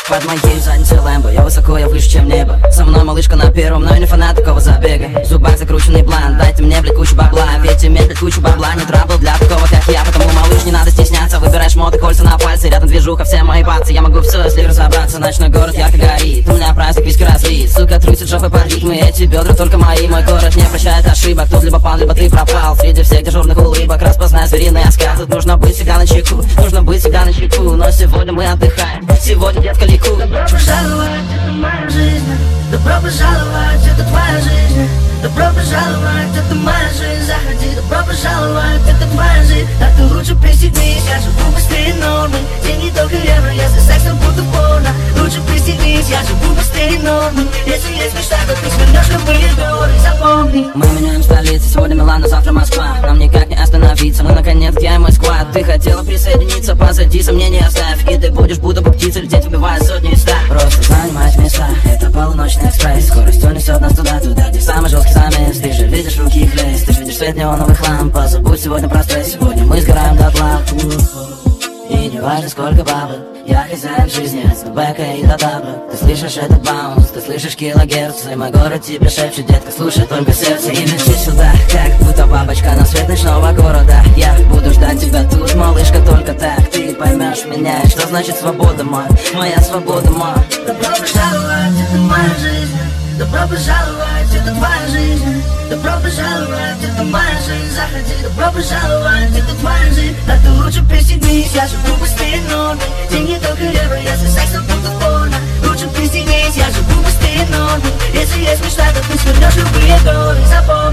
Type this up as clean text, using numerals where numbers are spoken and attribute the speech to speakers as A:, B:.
A: Под моей задницей лэмбо, я высоко, я выше, чем небо. Со мной малышка на первом, но я не фанат такого забега. В зубах закрученный план, дайте мне, блядь, кучу бабла. Ведь иметь, блядь, кучу бабла не трабл для такого, как я. Потому, малыш, не надо стесняться, выбирай шмоты, кольца на пальце. Рядом движуха, все мои пальцы, я могу все, если разобраться. Ночной город ярко горит, у меня праздник, виски разлит. Сука, трусит жопой под ритмы, эти бедра только мои. Мой город не прощает ошибок, тут либо пан, либо ты пропал. Среди всех дежурных улыбок распознай звериный оскал. Тут нужно быть всегда на чеку, нужно быть всегда на чеку. Но сегодня мы отдыхаем, сегодня, детка, ликуй.
B: Добро пожаловать, это моя жизнь. Добро пожаловать, это твоя жизнь. Добро пожаловать, это моя жизнь. Заходи, добро пожаловать, это твоя жизнь. А ты лучше пристегнись, я живу быстрее нормы. Деньги только евро, если сексом буду порно. Лучше пристегнись, я живу быстрее нормы. Если есть мечта, то ты свернешь любые горы, запомни.
A: Мы меняем столицы, сегодня Милан, а завтра Москва. Нам никак не остановиться, мы наконец, я и мой сквад. Ты хотела присоединиться, позади сомнения оставь. И ты будешь будто бы птица, лететь, убивая сотни и ста. Просто занимать места, это полуночный экспресс. Скорость унесет нас туда, где самый жесткий замес. Ты же видишь руки их лезть, ты же видишь свет неоновых ламп. Позабудь сегодня про стресс, сегодня мы сгораем дотла. И не важно сколько бабок, я хозяин жизни, от бэка и до табок. Ты слышишь этот баунс, ты слышишь килогерцы. Мой город тебе шепчет, детка, слушай только сердце. И лети сюда, как будто бабочка на свет ночного города. Я буду ждать тебя тут, малышка, только так ты поймешь меня. И что значит свобода, моя свобода,
B: Добро пожаловать, это моя жизнь. Добро пожаловать, это твоя жизнь. Добро пожаловать, это моя жизнь. Заходи, добро пожаловать, это твоя жизнь. А ты лучше пристегнись, я живу быстрее нормы. Деньги только евро, если сексом буду порно. Лучше пристегнись, я живу быстрее нормы. Если есть мечта, то ты свернешь любые горы, запомни.